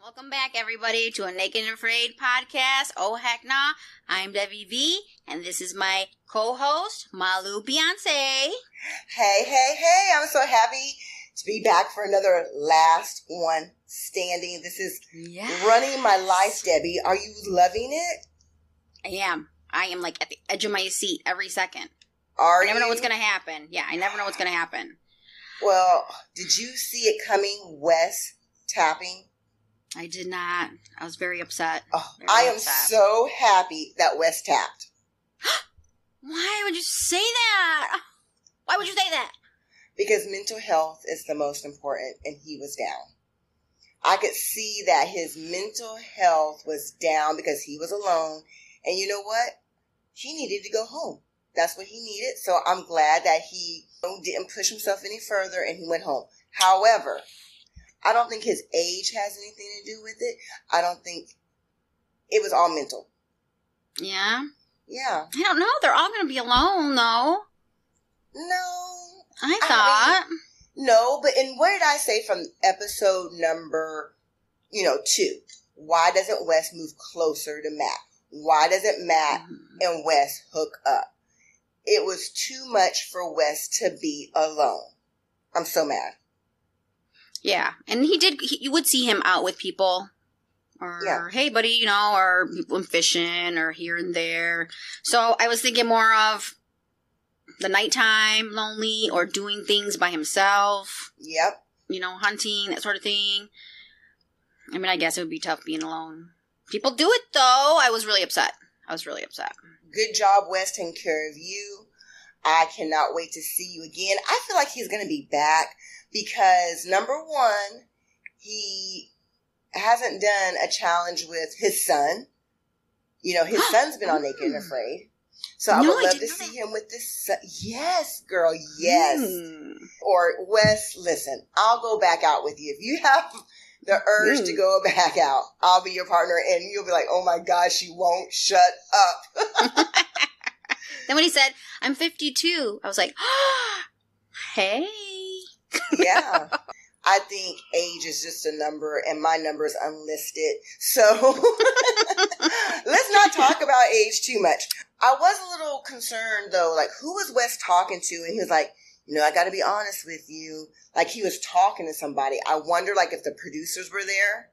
Welcome back, everybody, to a Naked and Afraid podcast. Oh, heck nah. I'm Debbie V, and this is my co-host, Malu Beyonce. Hey. I'm so happy to be back for another Last One Standing. This is Running My Life, Debbie. Are you loving it? I am like at the edge of my seat every second. I never know what's going to happen. Yeah, I never know what's going to happen. Well, did you see it coming, Wes tapping? I did not. I was very upset. I am so happy that Wes tapped. Why would you say that? Why would you say that? Because mental health is the most important, and he was down. I could see that his mental health was down because he was alone. And you know what? He needed to go home. That's what he needed. So I'm glad that he didn't push himself any further and he went home. However, I don't think his age has anything to do with it. I don't think it was all mental. Yeah? Yeah. I don't know. They're all going to be alone, though. No. I thought. No, but what did I say from episode number, 2? Why doesn't Wes move closer to Matt? Why doesn't Matt and Wes hook up? It was too much for Wes to be alone. I'm so mad. Yeah, and you would see him out with people, or hey buddy, or people fishing, or here and there. So I was thinking more of the nighttime lonely, or doing things by himself. Yep. Hunting, that sort of thing. I mean, I guess it would be tough being alone. People do it, though. I was really upset. Good job, Wes, taking care of you. I cannot wait to see you again. I feel like he's going to be back because, number one, he hasn't done a challenge with his son. His son's been on Naked and Afraid. So I would love to see him with this son. Yes, girl, yes. Or, Wes, listen, I'll go back out with you. If you have the urge to go back out, I'll be your partner, and you'll be like, oh my God, she won't shut up. Then when he said, I'm 52, I was like, hey. Yeah. I think age is just a number, and my number is unlisted. So let's not talk about age too much. I was a little concerned, though, like, who was Wes talking to? And he was like, I got to be honest with you. Like, he was talking to somebody. I wonder, like, if the producers were there.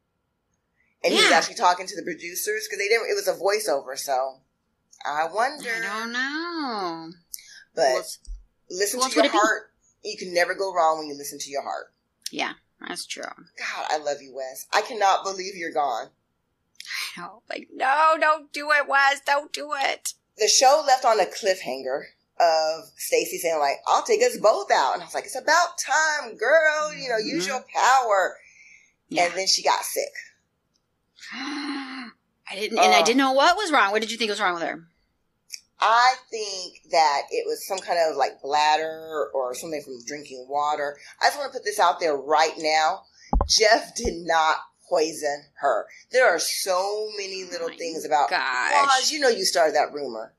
And he was actually talking to the producers, because it was a voiceover, so I wonder. I don't know. But listen to your heart. You can never go wrong when you listen to your heart. Yeah, that's true. God, I love you, Wes. I cannot believe you're gone. I know. Like, no, don't do it, Wes. Don't do it. The show left on a cliffhanger of Stacey saying, like, I'll take us both out. And I was like, it's about time, girl. Use your power. Yeah. And then she got sick. I didn't know what was wrong. What did you think was wrong with her? I think that it was some kind of like bladder or something from drinking water. I just want to put this out there right now. Jeff did not poison her. There are so many little things about Waz. You started that rumor.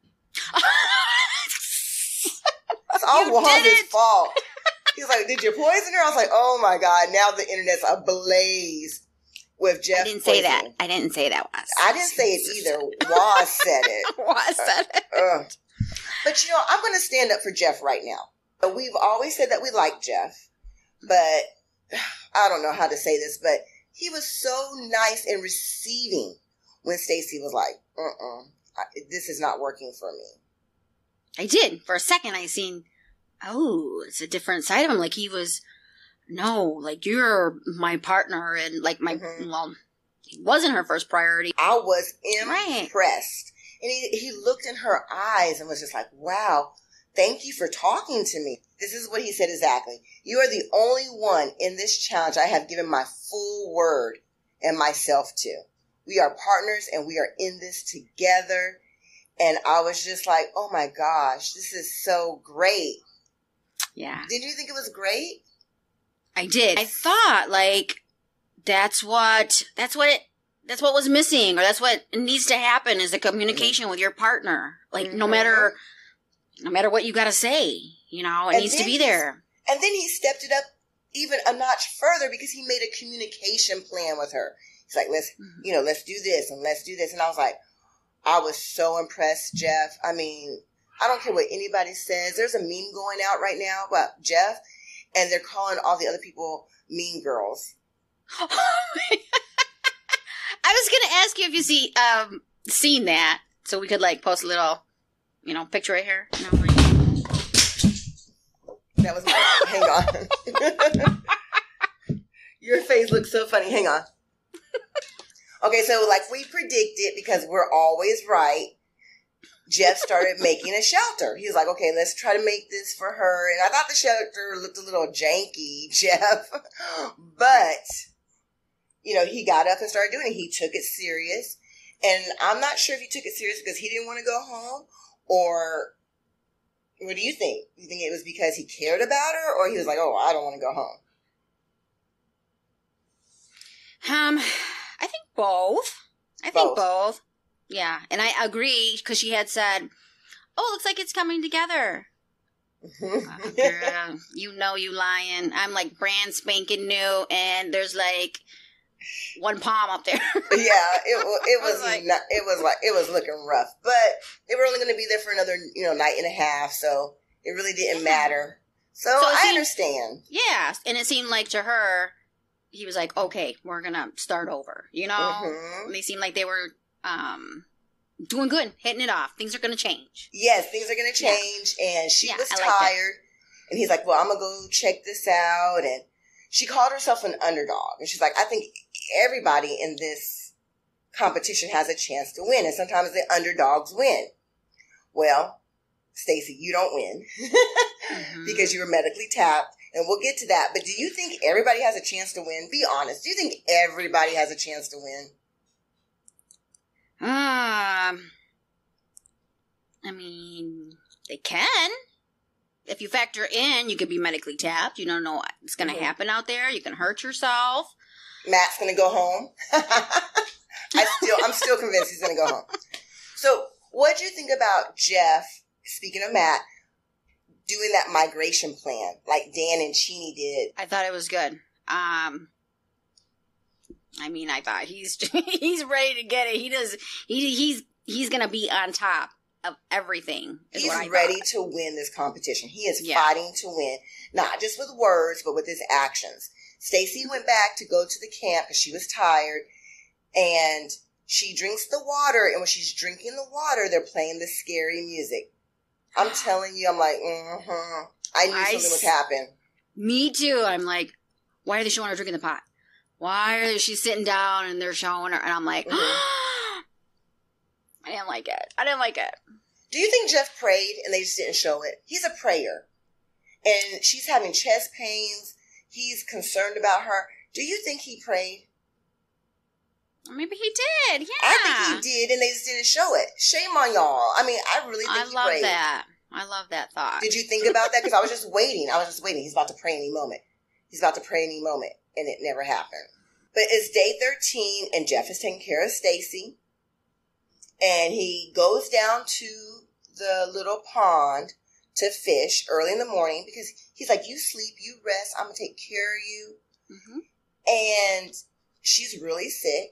That's all Waz's fault. He's like, did you poison her? I was like, oh my God, now the internet's ablaze with Jeff. I didn't say that. I didn't say that, Waz. I didn't say it either. Waz said it. Waz said it. But I'm going to stand up for Jeff right now. We've always said that we like Jeff, but I don't know how to say this, but he was so nice in receiving when Stacey was like, this is not working for me. I did. For a second, I seen, it's a different side of him. Like he was, no, like you're my partner and like well, he wasn't her first priority. I was impressed. And he looked in her eyes and was just like, wow, thank you for talking to me. This is what he said exactly. You are the only one in this challenge I have given my full word and myself to. We are partners and we are in this together. And I was just like, oh my gosh, this is so great. Yeah. Did you think it was great? I did. I thought like that's what was missing, or that's what needs to happen is the communication with your partner. Like no matter what you got to say, it needs to be there. And then he stepped it up even a notch further because he made a communication plan with her. He's like, let's do this and let's do this. And I was like, I was so impressed, Jeff. I mean, I don't care what anybody says. There's a meme going out right now about Jeff, and they're calling all the other people mean girls. I was going to ask you if you seen that, so we could like post a little, picture right here. That was hang on. Your face looks so funny. Hang on. Okay, so like we predicted, because we're always right, Jeff started making a shelter. He was like, okay, let's try to make this for her. And I thought the shelter looked a little janky, Jeff. But, he got up and started doing it. He took it serious. And I'm not sure if he took it serious because he didn't want to go home, or what do you think? You think it was because he cared about her, or he was like, oh, I don't want to go home? I think both. I think both. Yeah, and I agree because she had said, "Oh, looks like it's coming together." Girl, you lying. I'm like brand spanking new, and there's like one palm up there. Yeah, it was looking rough, but they were only going to be there for another night and a half, so it really didn't matter. So I understand. Yeah, and it seemed like to her, he was like, "Okay, we're gonna start over." And they seemed like they were doing good, hitting it off. Things are going to change. Yes, things are going to change. Yeah. And she was tired. And he's like, well, I'm going to go check this out. And she called herself an underdog. And she's like, I think everybody in this competition has a chance to win. And sometimes the underdogs win. Well, Stacey, you don't win because you were medically tapped. And we'll get to that. But do you think everybody has a chance to win? Be honest. Do you think everybody has a chance to win? I mean, they can. If you factor in, you could be medically tapped. You don't know what's going to happen out there. You can hurt yourself. Matt's going to go home. I'm still convinced he's going to go home. So, what do you think about Jeff, speaking of Matt, doing that migration plan like Dan and Chini did? I thought it was good. I mean, I thought he's ready to get it. He's going to be on top of everything. He's ready to win this competition. He is fighting to win, not just with words, but with his actions. Stacey went back to go to the camp because she was tired, and she drinks the water, and when she's drinking the water, they're playing the scary music. I'm telling you, I'm like, I knew something was happening. Me too. I'm like, why are they showing her drinking the pot? Why is she sitting down and they're showing her? And I'm like, I didn't like it. Do you think Jeff prayed and they just didn't show it? He's a prayer. And she's having chest pains. He's concerned about her. Do you think he prayed? Maybe he did, yeah. I think he did, and they just didn't show it. Shame on y'all. I mean, I really think he prayed. I love that thought. Did you think about that? Because I was just waiting. He's about to pray any moment. And it never happened. But it's day 13, and Jeff is taking care of Stacey. And he goes down to the little pond to fish early in the morning because he's like, you sleep, you rest, I'm going to take care of you. And she's really sick.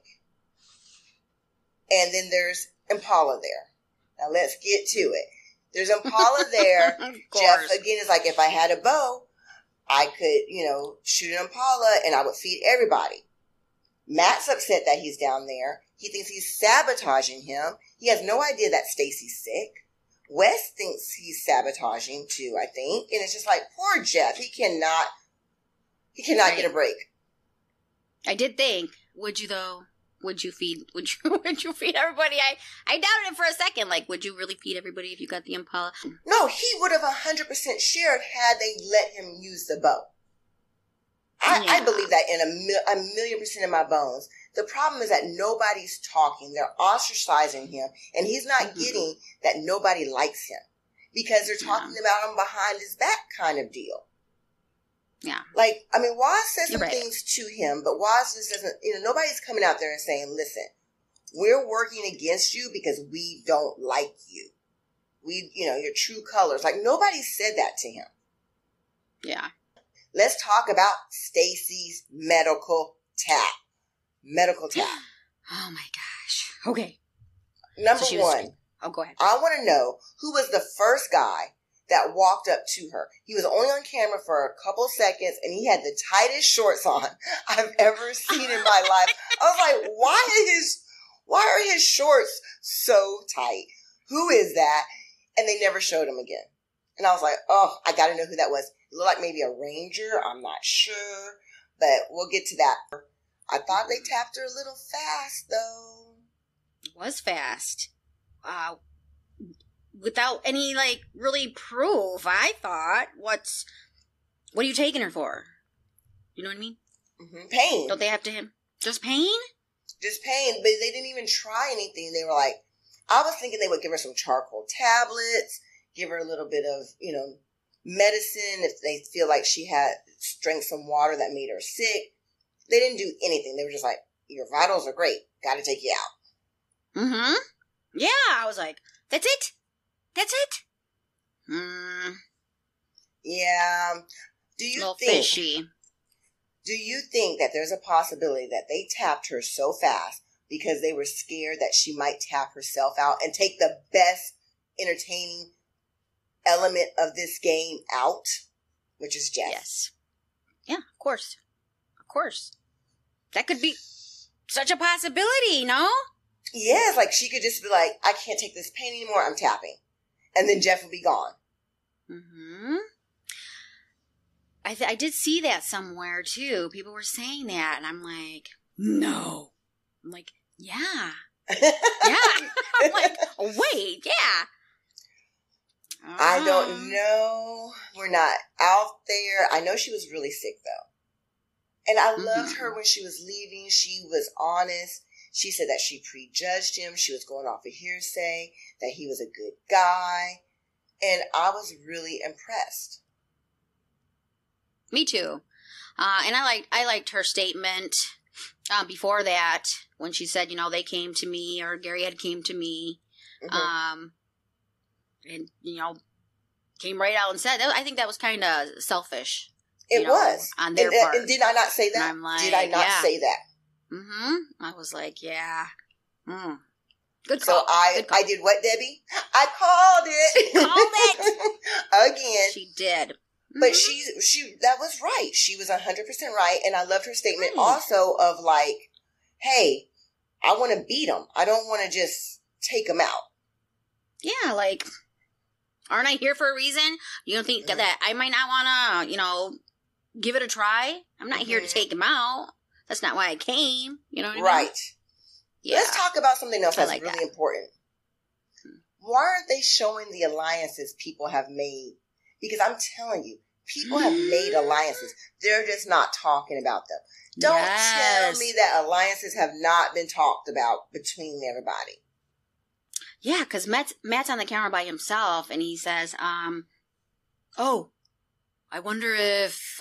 And then there's Impala there. Now let's get to it. There's Impala there. Jeff, again, is like, if I had a bow, I could, shoot an Impala and I would feed everybody. Matt's upset that he's down there. He thinks he's sabotaging him. He has no idea that Stacey's sick. Wes thinks he's sabotaging too, I think. And it's just like, poor Jeff. He cannot get a break. I did think, would you though? Would you feed everybody? I doubted it for a second. Like, would you really feed everybody if you got the Impala? No, he would have 100% shared had they let him use the bow. I believe that in a million percent of my bones. The problem is that nobody's talking. They're ostracizing him, and he's not getting that nobody likes him because they're talking about him behind his back kind of deal. Yeah. Like, I mean, Waz said some things to him, but Waz just doesn't, nobody's coming out there and saying, listen, we're working against you because we don't like you. We, your true colors. Like, nobody said that to him. Yeah. let's talk about Stacy's medical tap. Medical tap. Oh my gosh. Okay. Number one. Oh, go ahead. I want to know who was the first guy that walked up to her. He was only on camera for a couple seconds, and he had the tightest shorts on I've ever seen in my life. I was like, why are his shorts so tight? Who is that? And they never showed him again. And I was like, oh, I got to know who that was. It looked like maybe a ranger. I'm not sure, but we'll get to that. I thought they tapped her a little fast, though. It was fast. Without any, really proof, I thought. What are you taking her for? You know what I mean? Mm-hmm. Pain. Don't they have to him? Just pain? Just pain, but they didn't even try anything. They were like, I was thinking they would give her some charcoal tablets, give her a little bit of, medicine if they feel like she had drank some water that made her sick. They didn't do anything. They were just like, your vitals are great. Got to take you out. Mm-hmm. Yeah, I was like, that's it? That's it? Yeah. Do you think... fishy. Do you think that there's a possibility that they tapped her so fast because they were scared that she might tap herself out and take the best entertaining element of this game out, which is Jeff? Yes. Yeah, of course. Of course. That could be such a possibility, no? Yeah, it's like she could just be like, I can't take this pain anymore, I'm tapping. And then Jeff would be gone. Mm-hmm. I did see that somewhere, too. People were saying that, and I'm like, no. I'm like, yeah. Yeah. I'm like, oh, wait, yeah. I don't know. We're not out there. I know she was really sick, though. And I loved her when she was leaving. She was honest. She said that she prejudged him. She was going off of hearsay, that he was a good guy. And I was really impressed. Me too. And I liked her statement before that when she said, they came to me, or Gary had came to me. Mm-hmm. And, came right out and said, I think that was kind of selfish. It was. On their part. And did I not say that? And I'm like, did I not say that? Mm-hmm. I was like, yeah. Good call. So I did what, Debbie? I called it. She called it. Again. She did. But she that was right. She was 100% right. And I loved her statement also of like, hey, I want to beat him. I don't want to just take him out. Yeah, like, aren't I here for a reason? You don't think that I might not want to, give it a try? I'm not here to take him out. That's not why I came. You know what I mean? Right. Yeah. Let's talk about something else that's like really important. Why aren't they showing the alliances people have made? Because I'm telling you, people have made alliances. They're just not talking about them. Don't tell me that alliances have not been talked about between everybody. Yeah, because Matt's on the camera by himself, and he says, oh, I wonder if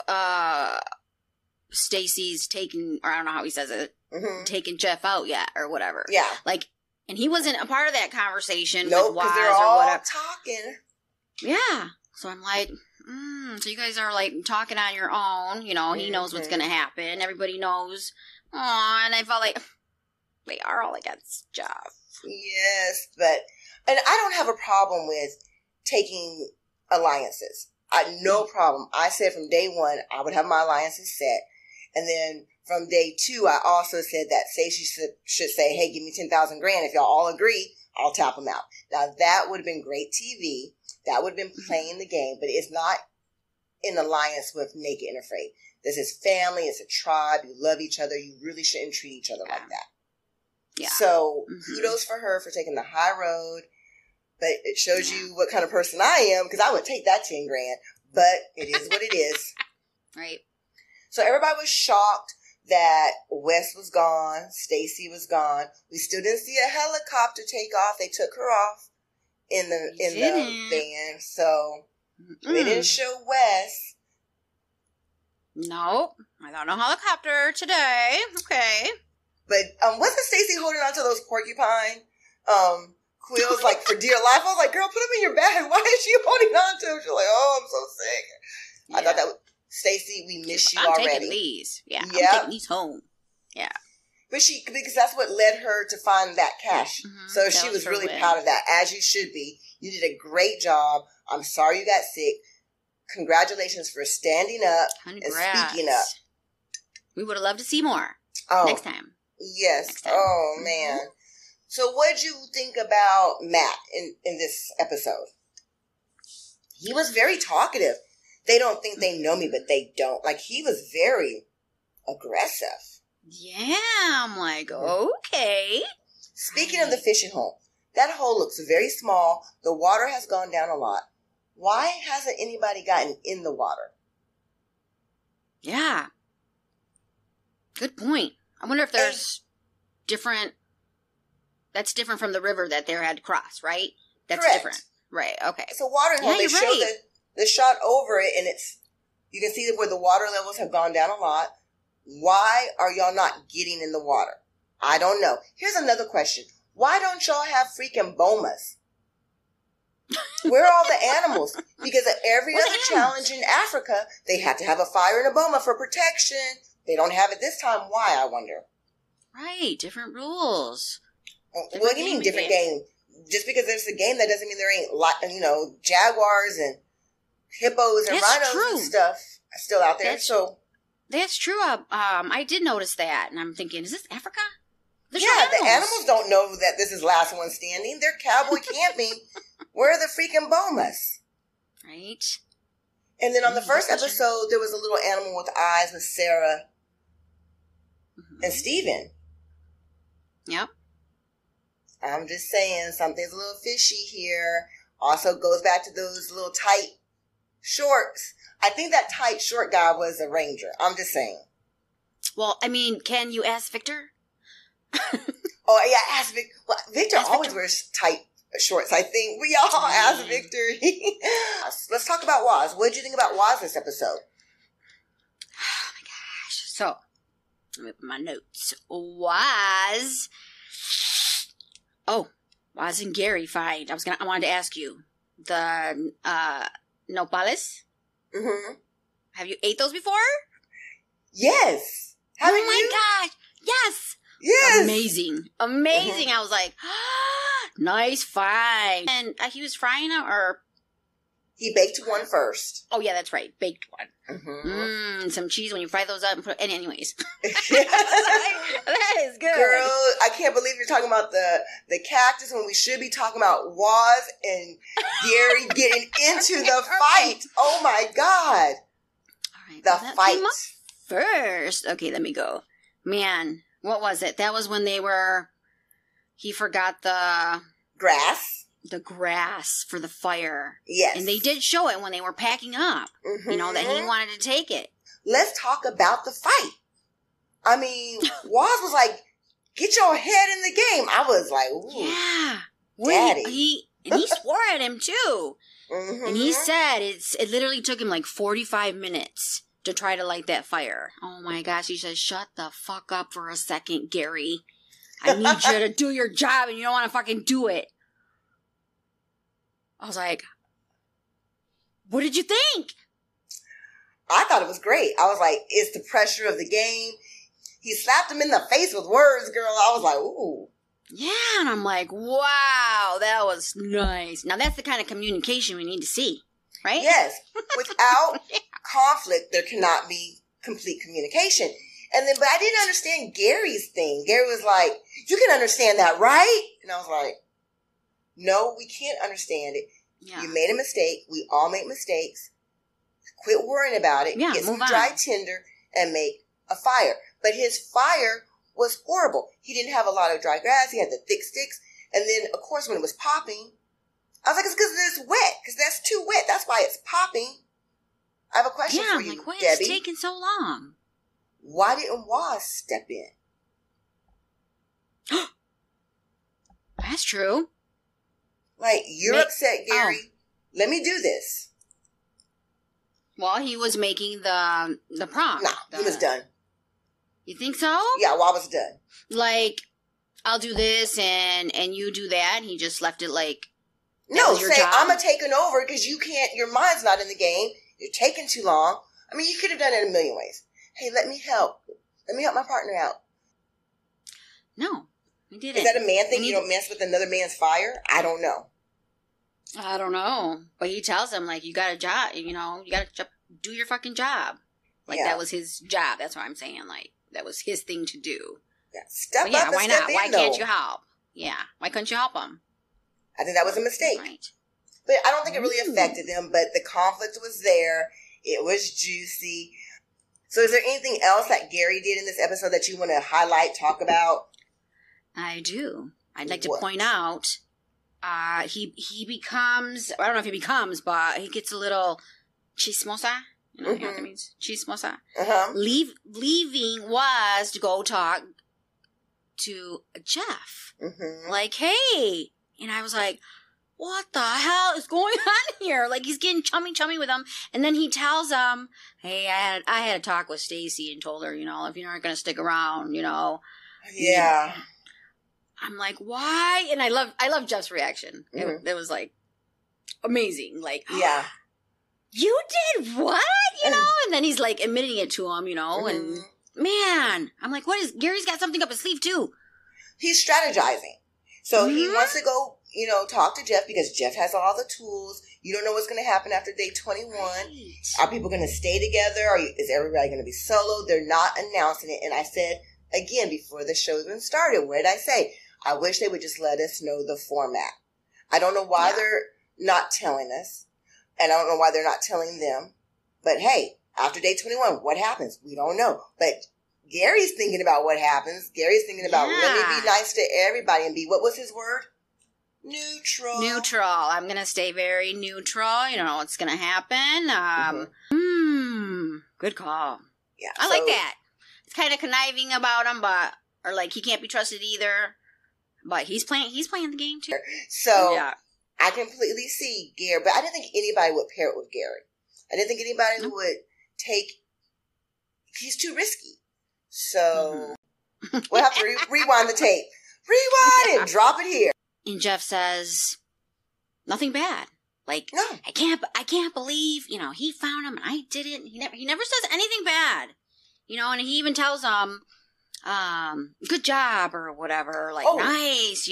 Stacy's taking, or I don't know how he says it, taking Jeff out yet, or whatever. Yeah. Like, and he wasn't a part of that conversation with Waz Waz they're or all whatever. Talking. Yeah. So I'm like, so you guys are like talking on your own. He knows what's going to happen. Everybody knows. Aw, and I felt like they are all against Jeff. Yes, and I don't have a problem with taking alliances. No problem. I said from day one, I would have my alliances set. And then from day two, I also said that Stacey should say, hey, give me 10,000 grand. If y'all all agree, I'll tap them out. Now, that would have been great TV. That would have been playing the game, but it's not in alliance with Naked and Afraid. This is family. It's a tribe. You love each other. You really shouldn't treat each other like that. Yeah. So kudos for her for taking the high road, but it shows you what kind of person I am, because I would take that 10 grand, but it is what it is. Right. So everybody was shocked that Wes was gone, Stacy was gone. We still didn't see a helicopter take off. They took her off in the van, so they didn't show Wes. Nope. I got no helicopter today. Okay. But wasn't Stacy holding on to those porcupine quills like for dear life? I was like, girl, put them in your bag. Why is she holding on to them? She's like, oh, I'm so sick. Yeah. I thought that Stacy, we miss you I'm already. taking these. Yeah, Yep. I'm taking these home. Yeah. But because that's what led her to find that cash. Mm-hmm. So she was really proud of that, as you should be. You did a great job. I'm sorry you got sick. Congratulations for standing up and speaking up. We would have loved to see more next time. Yes. Next time. Oh, man. Mm-hmm. So what did you think about Matt in this episode? He was very talkative. They don't think they know me, but they don't. Like, he was very aggressive. Yeah, I'm like, okay. Speaking of the fishing hole, that hole looks very small. The water has gone down a lot. Why hasn't anybody gotten in the water? Yeah. Good point. I wonder if there's different... That's different from the river that they had to cross, right? That's correct. Different. Right, okay. It's a watering hole. They show the shot over it, and you can see where the water levels have gone down a lot. Why are y'all not getting in the water? I don't know. Here's another question. Why don't y'all have freaking bomas? Where are all the animals? Because at every other challenge in Africa, they have to have a fire and a boma for protection. They don't have it this time. Why, I wonder? Right, different rules. What do you mean different game? Just because there's a game, that doesn't mean there ain't, jaguars and hippos and rhinos and stuff still out there. That's true. I did notice that, and I'm thinking, is this Africa? There's the animals don't know that this is last one standing. They're cowboy camping. Where are the freaking bomas? Right. And then on the first episode, there was a little animal with eyes with Sarah and Steven. Yep. I'm just saying, something's a little fishy here. Also goes back to those little tight shorts. I think that tight short guy was a ranger. I'm just saying. Well, I mean, can you ask Victor? Oh, yeah, ask Victor. Well, Victor always wears tight shorts, I think. We all ask Victor. Let's talk about Waz. What did you think about Waz this episode? Oh, my gosh. So, let me open my notes. Waz and Gary find. I wanted to ask you. The, nopales? Mm-hmm. Have you ate those before? Yes. Oh my gosh. Yes. Yes. Amazing. Mm-hmm. I was like, nice find. And he was frying them, or? He baked one first. Oh, yeah, that's right. Baked one. Mm-hmm. Some cheese when you fry those up. And anyways. That is good. Girl, I can't believe you're talking about the cactus when we should be talking about Waz and Gary getting into the fight. Oh, my God. All right. The fight. First. Okay, let me go. Man, what was it? That was when he forgot the grass for the fire. Yes. And they did show it when they were packing up. Mm-hmm. That he wanted to take it. Let's talk about the fight. I mean, Waz was like, get your head in the game. I was like, ooh. Yeah. Daddy. He swore at him too. Mm-hmm. And he said it literally took him like 45 minutes to try to light that fire. Oh my gosh. He says, shut the fuck up for a second, Gary. I need you to do your job and you don't want to fucking do it. I was like, what did you think? I thought it was great. I was like, it's the pressure of the game. He slapped him in the face with words, girl. I was like, ooh. Yeah, and I'm like, wow, that was nice. Now that's the kind of communication we need to see, right? Yes. Without conflict, there cannot be complete communication. But I didn't understand Gary's thing. Gary was like, you can understand that, right? And I was like, no, we can't understand it. Yeah. You made a mistake. We all make mistakes. Quit worrying about it. Yeah, get some dry tinder and make a fire. But his fire was horrible. He didn't have a lot of dry grass. He had the thick sticks. And then, of course, when it was popping, I was like, it's because it's wet. Because that's too wet. That's why it's popping. I have a question for you, why Debbie. is it taking so long? Why didn't Waz step in? That's true. Like, you're upset, Gary. Oh. Let me do this. Well, he was making the prompt. No, he was done. You think so? Yeah, Waz was done. Like, I'll do this and you do that. And he just left it like, no, say, I'm taking over because you can't, your mind's not in the game. You're taking too long. I mean, you could have done it a million ways. Hey, let me help. Let me help my partner out. No, he didn't. Is that a man thing? You don't mess with another man's fire? I don't know. I don't know. But he tells him, like, you got a job, you got to do your fucking job. Like, that was his job. That's what I'm saying. Like, that was his thing to do. Yeah, step up and why step not? in, Why though. can't you help? Yeah, why couldn't you help him? I think that was a mistake. Right. But I don't think it really affected them, but the conflict was there. It was juicy. So is there anything else that Gary did in this episode that you want to highlight, talk about? I do. I'd like to point out, he becomes, I don't know if he becomes, but he gets a little chismosa. You know what that means? Chismosa. Uh-huh. Leaving was to go talk to Jeff. Mm-hmm. Like, hey. And I was like, what the hell is going on here? Like, he's getting chummy with him. And then he tells him, hey, I had a talk with Stacy and told her, if you're not going to stick around, Yeah. I'm like, why? And I love Jeff's reaction. Mm-hmm. It was like amazing. Like, yeah. You did what? And then he's like admitting it to him, and man, I'm like, Gary's got something up his sleeve too. He's strategizing. So he wants to go, talk to Jeff because Jeff has all the tools. You don't know what's going to happen after day 21. Right. Are people going to stay together? Is everybody going to be solo? They're not announcing it. And I said, again, before the show even started, what did I say? I wish they would just let us know the format. I don't know why they're not telling us. And I don't know why they're not telling them. But hey, after day 21, what happens? We don't know. But Gary's thinking about what happens. Gary's thinking about really be nice to everybody and be, what was his word? Neutral. I'm going to stay very neutral. You don't know what's going to happen. Good call. Yeah. I like that. It's kind of conniving about him, or like he can't be trusted either. But he's playing the game too. So I completely see Gary, but I didn't think anybody would pair it with Gary. I didn't think anybody would he's too risky. So we'll have to rewind the tape. Rewind and drop it here. And Jeff says, nothing bad. Like, no. I can't believe, he found him and I didn't. He never says anything bad. And he even tells him, good job or whatever. Like, nice,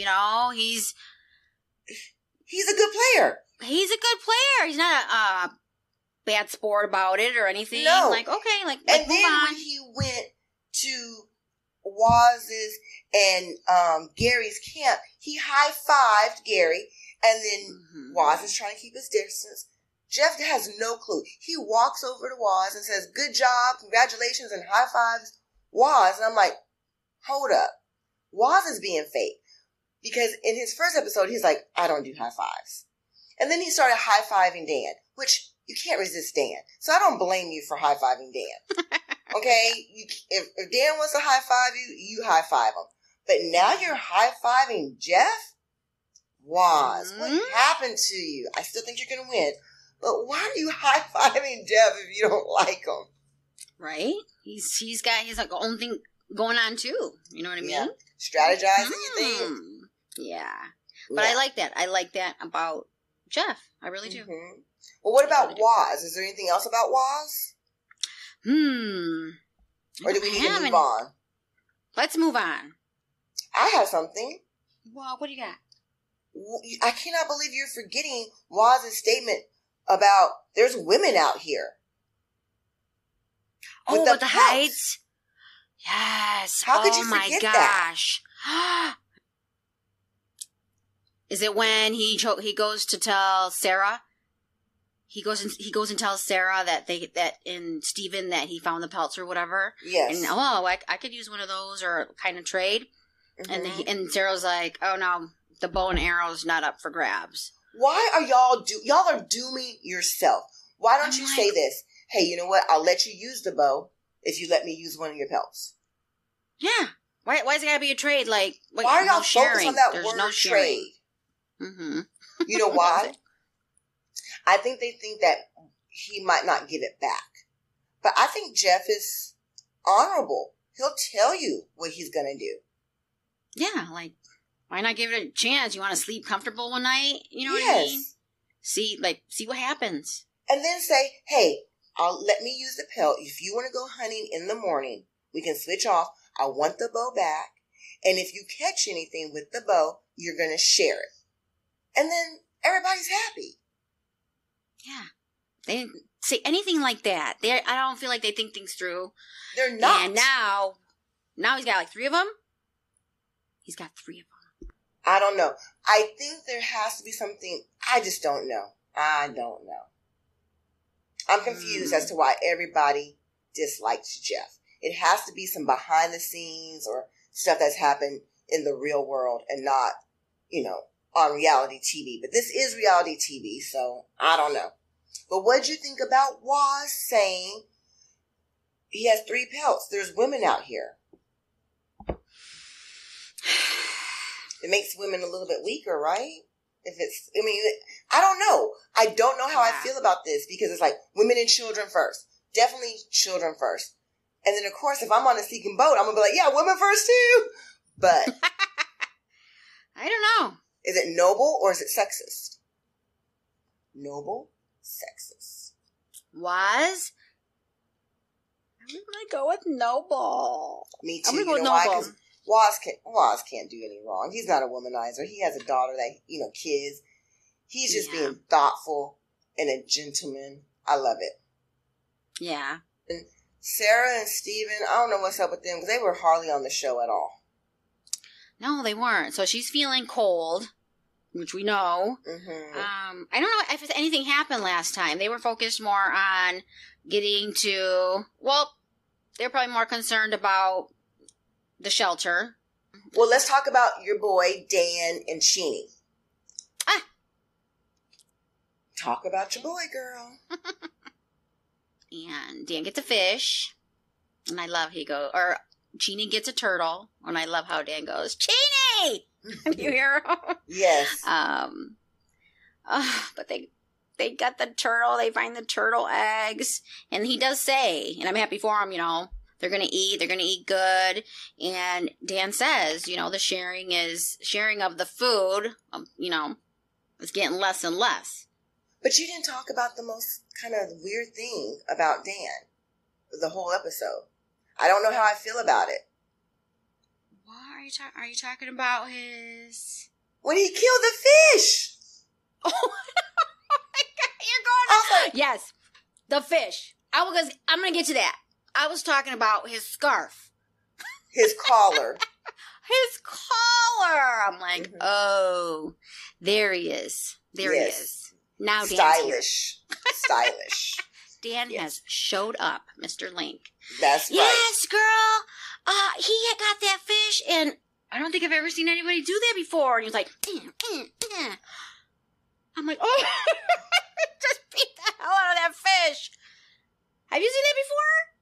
He's a good player. He's a good player. He's not a bad sport about it or anything. No. Like, okay, like and move then on. When he went to Waz's and Gary's camp, he high-fived Gary, and then Waz is trying to keep his distance. Jeff has no clue. He walks over to Waz and says, good job, congratulations, and high-fives Waz. And I'm like, hold up. Waz is being fake. Because in his first episode, he's like, I don't do high-fives. And then he started high-fiving Dan, which you can't resist Dan. So I don't blame you for high-fiving Dan. Okay? If Dan wants to high-five you, you high-five him. But now you're high-fiving Jeff? Waz, what happened to you? I still think you're going to win. But why are you high-fiving Jeff if you don't like him? Right? He's got his own thing going on too. You know what I mean? Yeah. Strategizing, you think? Yeah. But I like that. I like that about Jeff. I really do. Well, what about Waz? Is there anything else about Waz? Or do we need to move on? Let's move on. I have something. Well, what do you got? I cannot believe you're forgetting Waz's statement about there's women out here. Oh, with the heights? Yes. How could you forget gosh. Is it when he goes to tell Sarah? He goes and tells Sarah that in Steven that he found the pelts or whatever. Yes. And I could use one of those or kind of trade. And Sarah's like, oh no, the bow and arrow's not up for grabs. Why are y'all are dooming yourself? Why don't you say this? Hey, you know what? I'll let you use the bow if you let me use one of your pelts. Yeah. Why is it gotta be a trade? Like, why are y'all focused on that word no trade? You know why? I think they think that he might not give it back. But I think Jeff is honorable. He'll tell you what he's going to do. Yeah, like, why not give it a chance? You want to sleep comfortable one night? You know what I mean? See what happens. And then say, hey, let me use the pelt. If you want to go hunting in the morning, we can switch off. I want the bow back. And if you catch anything with the bow, you're going to share it. And then everybody's happy. Yeah. They didn't say anything like that. I don't feel like they think things through. They're not. And now he's got like 3 of them. He's got 3 of them. I don't know. I think there has to be something. I just don't know. I don't know. I'm confused as to why everybody dislikes Jeff. It has to be some behind the scenes or stuff that's happened in the real world and not, on reality TV. But this is reality TV, so I don't know. But what'd you think about Waz saying he has 3 pelts? There's women out here. It makes women a little bit weaker, right? I don't know. I don't know how I feel about this because it's like women and children first. Definitely children first. And then, of course, if I'm on a sinking boat, I'm going to be like, yeah, women first too. But I don't know. Is it noble or is it sexist? Noble, sexist. Was? I'm going to go with noble. Me too. I'm going to go with why? noble. 'Cause Waz can't do any wrong. He's not a womanizer. He has a daughter that, kids. He's just being thoughtful and a gentleman. I love it. Yeah. And Sarah and Steven, I don't know what's up with them because they were hardly on the show at all. No, they weren't. So she's feeling cold, which we know. Mm-hmm. I don't know if anything happened last time. They were focused more on getting to, they're probably more concerned about the shelter. Well, let's talk about your boy, Dan and Sheenie. Talk about your boy, girl. And Dan gets a fish. And I love Sheenie gets a turtle. And I love how Dan goes, Sheenie! You hear him? Yes. But they got the turtle. They find the turtle eggs. And he does say, and I'm happy for him, they're going to eat good. And Dan says, the sharing of the food, is getting less and less. But you didn't talk about the most kind of weird thing about Dan, the whole episode. I don't know how I feel about it. What are you talking about his... When he killed the fish! Oh my God, you're going on. Yes, the fish. I'm going to get to that. I was talking about his scarf. His collar. His collar. I'm like, oh, there he is. There he is. Now Dan's stylish. here. Stylish. Dan has showed up, Mr. Link. That's right. Yes, girl. He had got that fish, and I don't think I've ever seen anybody do that before. And he was like, I'm like, oh, just beat the hell out of that fish. Have you seen that before?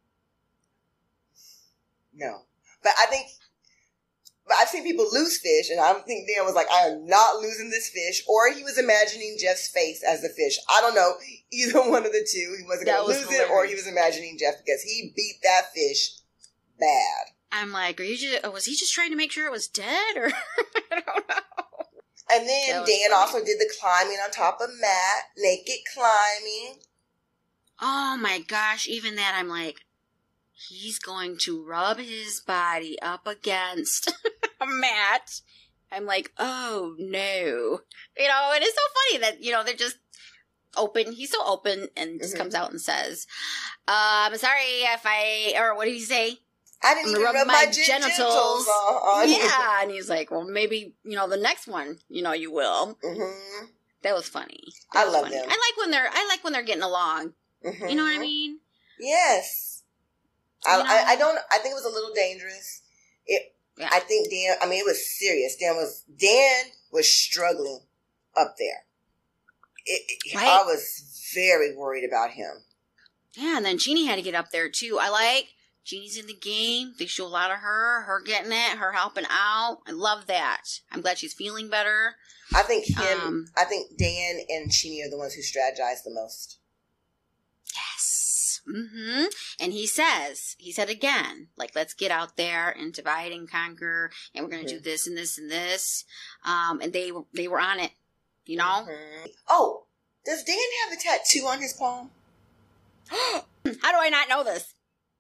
No. But I've seen people lose fish, and I think Dan was like, I am not losing this fish. Or he was imagining Jeff's face as the fish. I don't know. Either one of the two. He wasn't going to lose it, or he was imagining Jeff because he beat that fish bad. I'm like, was he just trying to make sure it was dead? Or I don't know. And then Dan funny. also did the climbing on top of Matt. Naked climbing. Oh my gosh. Even that, I'm like, he's going to rub his body up against Matt. I'm like, oh no. It is so funny that, they're just open. He's so open and just comes out and says, I'm sorry or what did he say? I didn't even rub my genitals on. Yeah. And he's like, well, maybe, the next one, you will. Mm-hmm. That was funny. I love them. I like when they're getting along. Mm-hmm. You know what I mean? Yes. I think it was a little dangerous. I think Dan, it was serious. Dan was struggling up there. Right. I was very worried about him. Yeah, and then Jeannie had to get up there too. I like Jeannie's in the game. They show a lot of her getting it, her helping out. I love that. I'm glad she's feeling better. I think Dan and Sheenie are the ones who strategize the most. Yes. Mm-hmm. And he said again, like, let's get out there and divide and conquer, and we're going to do this and this and this. And they were on it, Mm-hmm. Oh, does Dan have a tattoo on his palm? How do I not know this?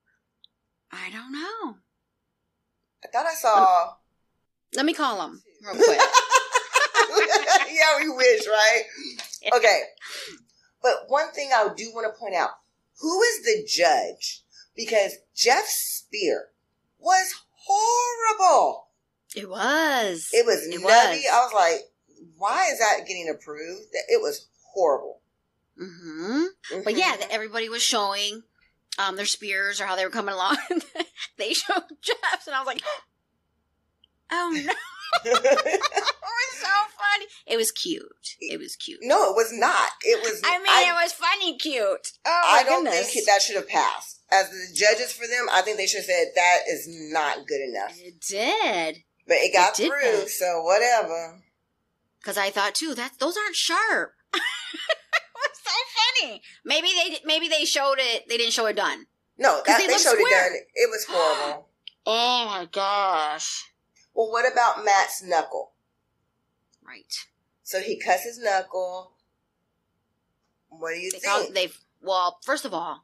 I don't know. I thought I saw... Let me call him real quick. Yeah, we wish, right? Okay. But one thing I do want to point out, who is the judge? Because Jeff Spear was horrible. It was. It was nutty. I was like, why is that getting approved? It was horrible. Mm-hmm. But yeah, everybody was showing their spears or how they were coming along. They showed Jeff's, and I was like, oh no. It was so funny. It was cute. It was cute. No, it was not. It was. It was funny cute. Oh my I don't goodness. think that should have passed. As the judges for them, I think they should have said that is not good enough. It did. But it got through, so whatever. Because I thought too, those aren't sharp. It was so funny. Maybe they showed it. They didn't show it done. No, they showed it done. It was horrible. Oh my gosh. Well, what about Matt's knuckle? Right. So he cuts his knuckle. What do you think? Well, first of all,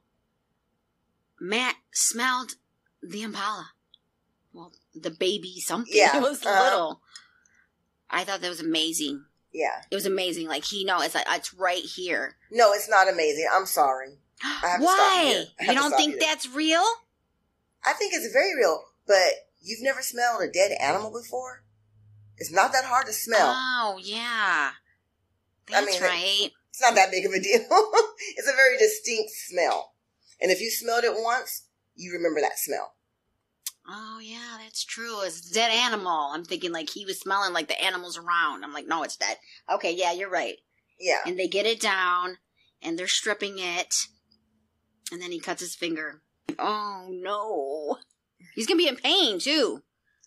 Matt smelled the Impala. Well, the baby something. Yeah. It was little. I thought that was amazing. Yeah. It was amazing. Like, it's right here. No, it's not amazing. I'm sorry. I have Why? You don't think that's real? I think it's very real, but you've never smelled a dead animal before? It's not that hard to smell. Oh, yeah. That's right. It's not that big of a deal. It's a very distinct smell. And if you smelled it once, you remember that smell. Oh, yeah, that's true. It's a dead animal. I'm thinking like he was smelling like the animals around. I'm like, no, it's dead. Okay, yeah, you're right. Yeah. And they get it down, and they're stripping it, and then he cuts his finger. Oh, no. He's going to be in pain, too.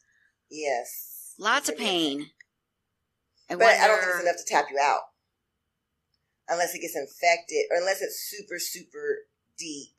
Yes. Lots of pain. I don't think it's enough to tap you out. Unless it gets infected, or unless it's super, super deep.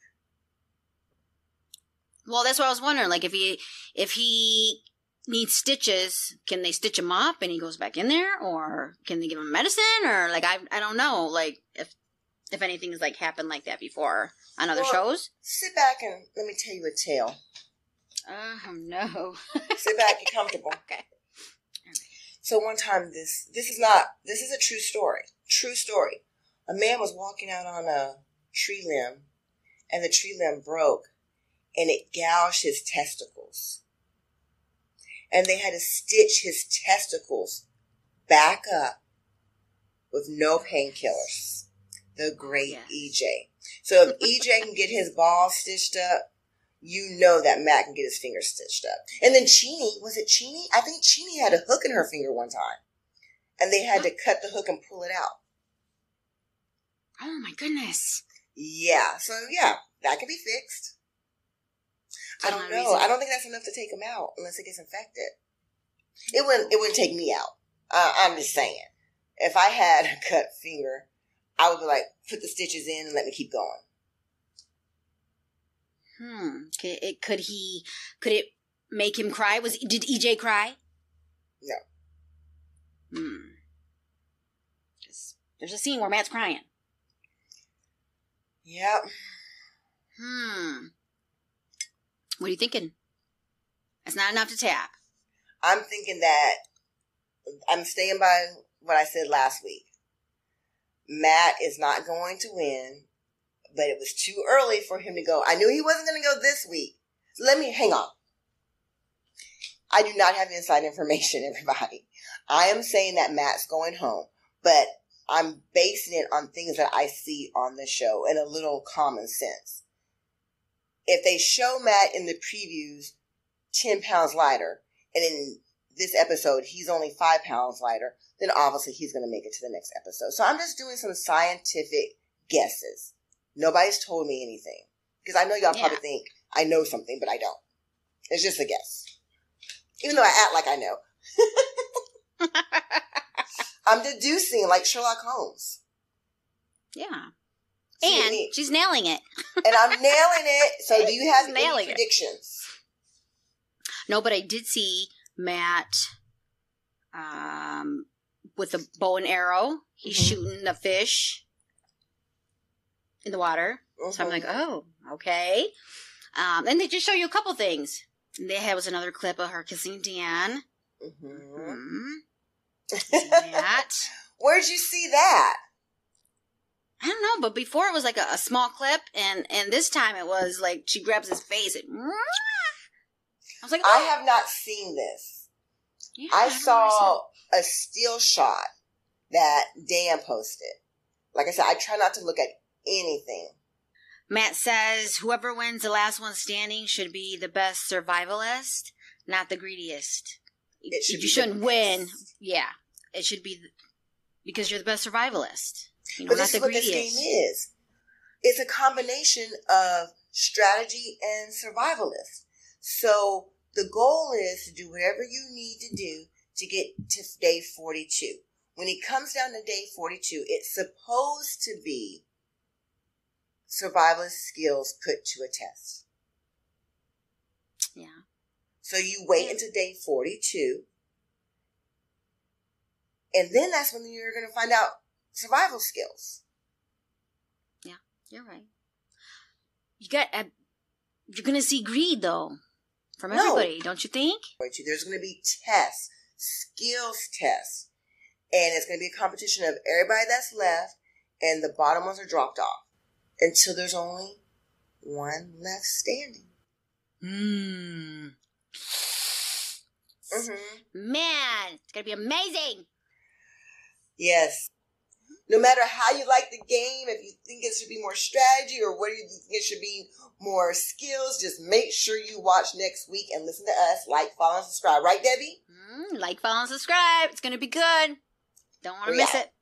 Well, that's what I was wondering. Like, if he needs stitches, can they stitch him up and he goes back in there? Or can they give him medicine? Or, like, I don't know, like, if anything has, like, happened like that before on other shows. Sit back and let me tell you a tale. Oh, no. Sit back, get comfortable. Okay. So one time, this is a true story. True story. A man was walking out on a tree limb, and the tree limb broke, and it gouged his testicles. And they had to stitch his testicles back up with no painkillers. The great EJ. So if EJ can get his balls stitched up, you know that Matt can get his fingers stitched up. And then Chini, was it Chini? I think Chini had a hook in her finger one time. And they had to cut the hook and pull it out. Oh my goodness. Yeah. So yeah, that can be fixed. I don't know. I don't think that's enough to take him out unless it gets infected. It wouldn't take me out. I'm just saying. If I had a cut finger, I would be like, put the stitches in and let me keep going. Could it make him cry? Did EJ cry? No. There's a scene where Matt's crying. Yep. What are you thinking? That's not enough to tap. I'm thinking that I'm staying by what I said last week. Matt is not going to win, but it was too early for him to go. I knew he wasn't going to go this week. So hang on. I do not have inside information, everybody. I am saying that Matt's going home, but I'm basing it on things that I see on the show and a little common sense. If they show Matt in the previews 10 pounds lighter, and in this episode he's only 5 pounds lighter, then obviously he's going to make it to the next episode. So I'm just doing some scientific guesses. Nobody's told me anything. Because I know y'all probably think I know something, but I don't. It's just a guess. Even though I act like I know. I'm deducing like Sherlock Holmes. Yeah. And she's nailing it. And I'm nailing it. So do you have any predictions? No, but I did see Matt with a bow and arrow. He's shooting the fish in the water. Mm-hmm. So I'm like, oh, okay. And they just show you a couple things. There was another clip of her kissing Dan. That. Where'd you see that? I don't know, but before it was like a small clip, and this time it was like she grabs his face and I was like, oh. I have not seen this. Yeah, I saw a still shot that Dan posted. Like I said, I try not to look at anything. Matt says whoever wins the last one standing should be the best survivalist, not the greediest. You shouldn't win. Yeah, it should be because you're the best survivalist. But this is what this game is. It's a combination of strategy and survivalist. So the goal is to do whatever you need to do to get to day 42. When it comes down to day 42, it's supposed to be survivalist skills put to a test. Yeah. So you wait until day 42. And then that's when you're going to find out survival skills. Yeah, you're right. You're going to see greed, though, from everybody, don't you think? There's going to be tests, skills tests. And it's going to be a competition of everybody that's left, and the bottom ones are dropped off until there's only one left standing. Man, it's going to be amazing. Yes. No matter how you like the game, if you think it should be more strategy or whether you think it should be more skills, just make sure you watch next week and listen to us. Like, follow, and subscribe. Right, Debbie? Like, follow, and subscribe. It's going to be good. Don't want to miss it.